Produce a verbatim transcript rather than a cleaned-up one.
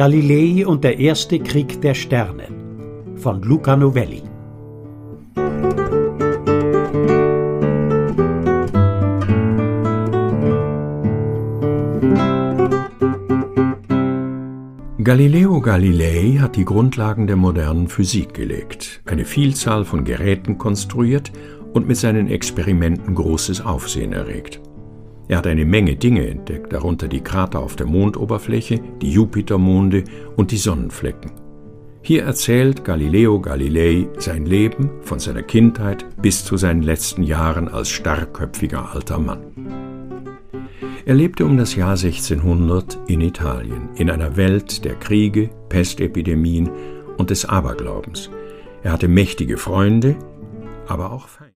Galilei und der erste Krieg der Sterne von Luca Novelli. Galileo Galilei hat die Grundlagen der modernen Physik gelegt, eine Vielzahl von Geräten konstruiert und mit seinen Experimenten großes Aufsehen erregt. Er hat eine Menge Dinge entdeckt, darunter die Krater auf der Mondoberfläche, die Jupitermonde und die Sonnenflecken. Hier erzählt Galileo Galilei sein Leben von seiner Kindheit bis zu seinen letzten Jahren als starrköpfiger alter Mann. Er lebte um das Jahr sechzehnhundert in Italien, in einer Welt der Kriege, Pestepidemien und des Aberglaubens. Er hatte mächtige Freunde, aber auch Feinde.